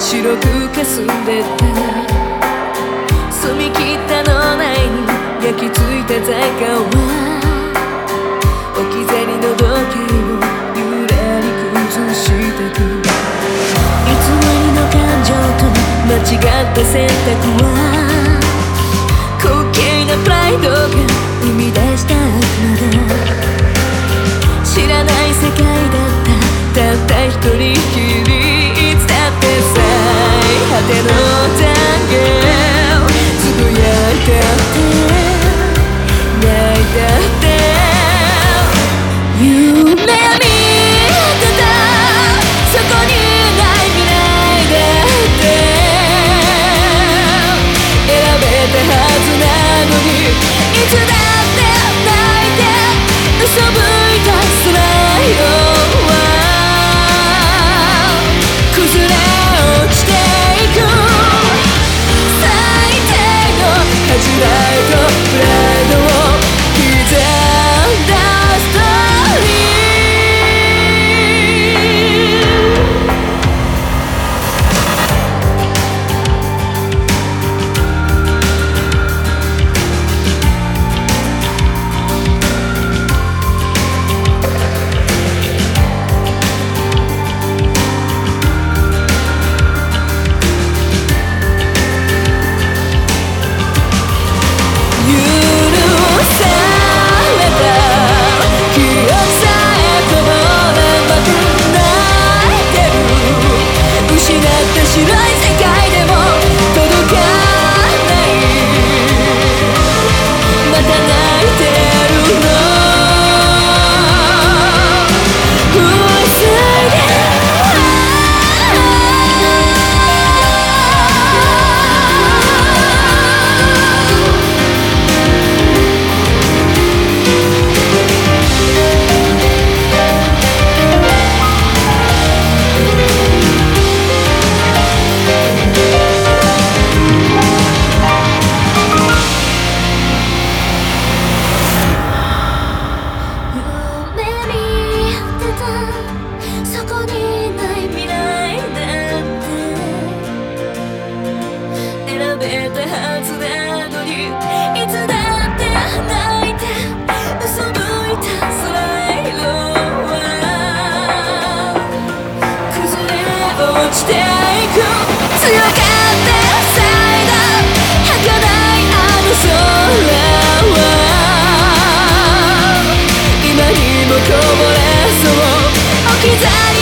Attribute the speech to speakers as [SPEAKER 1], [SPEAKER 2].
[SPEAKER 1] 白く霞んでた澄み切った脳内に焼き付いた在価は置き去りの時計をゆらり崩してく偽りの感情と間違った選択は滑稽なプライドが生み出した悪魔だ知らない世界だったたった一人きりいつだって最果ての懺悔つぶやいたって泣いたって夢見てたそこにない未来だって選べたはずなのにいつだって泣いて嘘吹いたスライドは崩れ落ちていく最低の恥じらいとプライドを刻んだストーリー白い世界でも届かないまた泣いてるの防いでそこにない未来だって選べたはずなのにいつだって泣いて嘘吹いたスライドは崩れ落ちていく強がって咲いた儚いあの空は今にもこぼれそう置き去り